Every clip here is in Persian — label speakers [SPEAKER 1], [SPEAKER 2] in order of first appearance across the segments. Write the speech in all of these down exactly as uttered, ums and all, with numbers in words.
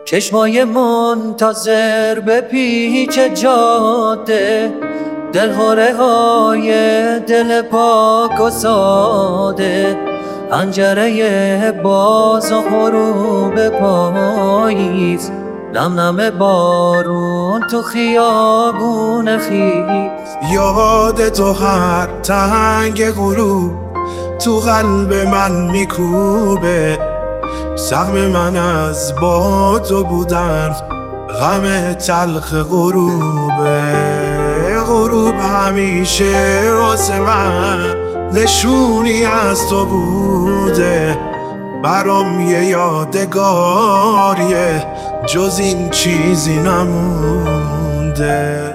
[SPEAKER 1] چشمای منتظر به پیچ جاده، دلخوره های دل پاک و ساده، پنجره باز و غروب پاییز، نم نم بارون تو خیابون خیز.
[SPEAKER 2] یاد تو هر تنگ غروب تو قلب من میکوبه، سهم من از با تو بودن غم تلخ غروبه. غروب همیشه واسه من نشونی از تو بوده، برام یه یادگاریه جز این چیزی نمونده.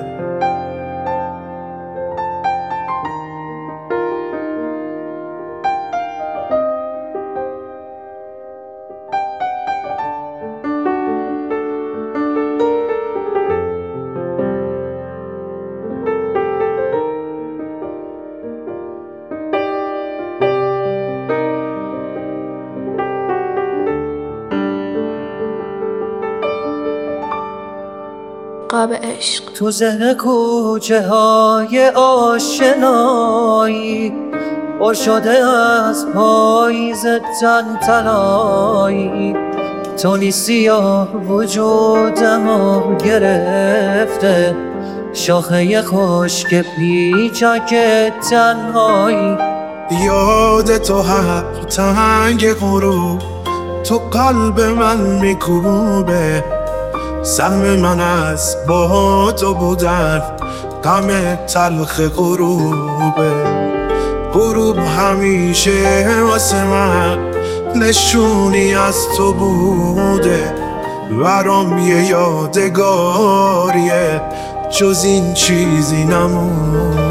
[SPEAKER 3] قاب عشق
[SPEAKER 1] تو ذهن کوچه های آشنایی، پر شده از پاییز تن تنایی. تو نیستی و وجودمو گرفته، شاخه خشک پیچک تنهایی.
[SPEAKER 2] یاد تو هر تنگ غروب تو قلب من میکوبه، سهم من از با تو بودن غم تلخ غروبه. غروب همیشه واسه من نشونی از تو بوده، برام یه یادگاریه جز این چیزی نمون.